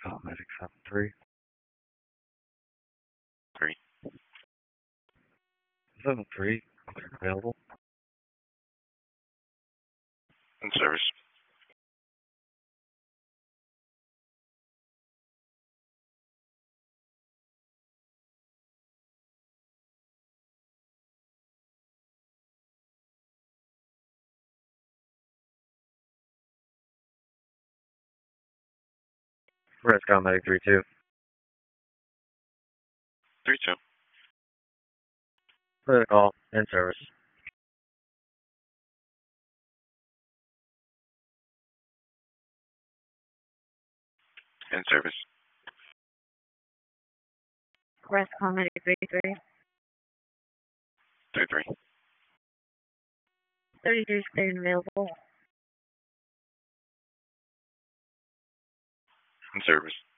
Call medic 73. 3. 73. Available. In service. Res Call medic 32. 3-2. Clear the call. In service. In service. Res Call medic 33. 3-3. 33 is clear and available. In service.